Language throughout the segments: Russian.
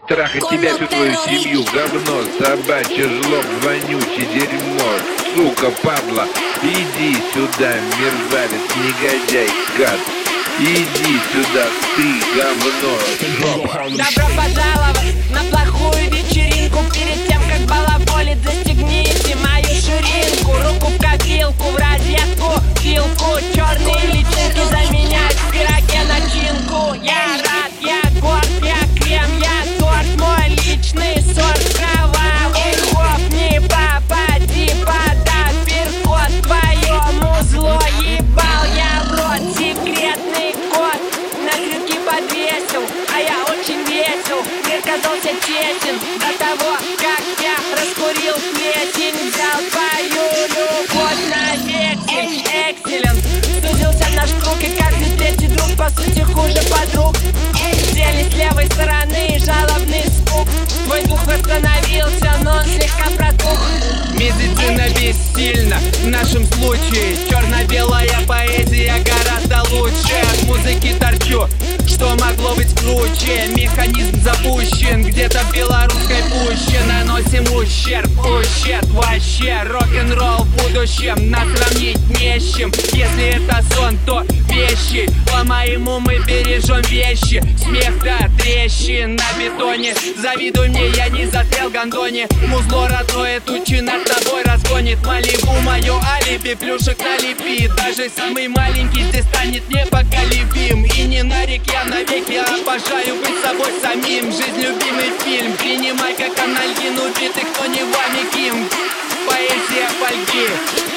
Трахать тебя, всю твою семью, говно, собачье жлоб, вонючий, дерьмо, сука, падла. Иди сюда, мерзавец, негодяй, гад. Иди сюда, ты, говно, жопа. Добро пожаловать на плохую вечеринку. Перед тем, как балаболить, застегните мою ширинку. Руку в копилку, в розетку, вилку. Черные личинки заменяют в пироге начинку. Я рад, я горд, я крем, я торт. Мой личный сорт, кровавый хоп. Не попади под апперкот. Твоему зло ебал я в рот. Секретный код на крюки подвесил, а я очень весел. Мир казался тесен до того, как я раскурил плесень. Взял твою любовь на вексель. Экселент, сузился наш круг, и каждый третий друг по сути хуже подруг. Сели с левой стороны, жалобный звук. Твой дух восстановился, но он слегка протух. Медицина бессильна в нашем случае. Черно-белая поэзия гораздо лучше. От музыки торчу, что могло быть круче. Механизм запущен где-то в белорусской пуще. Наносим ущерб вообще. Рок-н-ролл в будущем нас сравнить не с чем. Если это сон, то вещи. По-моему, мы бережем вещи. Смех до трещин на бетоне. Завидуй мне, я не застрял в гондоне. Музло родное тучи над тобой разгонит. Малибу мое алиби, плюшек налепи. Даже самый маленький здесь станет непоколебим. И не нарек я навеки, обожаю быть собой самим. Жизнь любимый фильм, принимай как анальгин. Убитый, кто не вами ким. Поэзия фольги.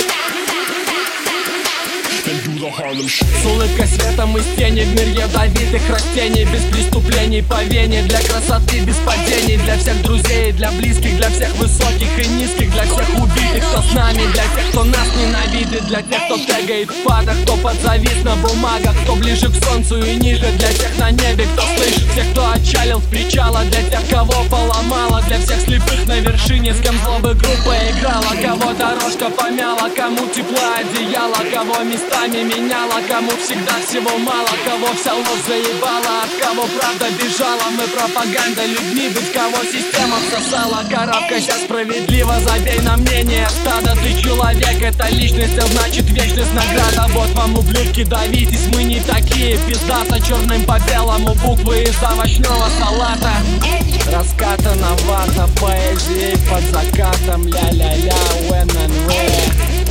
С улыбкой светом из тени в мир ядовитых растений. Без преступлений по вене. Для красоты без падений. Для всех друзей, для близких, для всех высоких и низких. Для всех убитых, кто с нами. Для тех, кто нас ненавидит. Для тех, кто тегает в падах. Кто подзавис на бумагах. Кто ближе к солнцу и ниже. Для тех на небе, кто слышит. Всех, кто отчалил в причала. Для тех, кого поломало. Для всех слепых на вершине. С кем злобы группа играла. Кого дорожка помяла. Кому тепло одеяло. Кого местами меняла, кому всегда всего мало. Кого вся ложь заебала, от кого правда бежала. Мы пропаганда людьми быть, кого система всосала. Коробка сейчас справедливо, забей на мнение стада. Ты человек, это личность, а значит вечность награда. Вот вам, ублюдки, давитесь, мы не такие. Пиздата черным по белому, буквы из овощного салата. Раскатана вата, поэзией под закатом. Ля-ля-ля, when and where.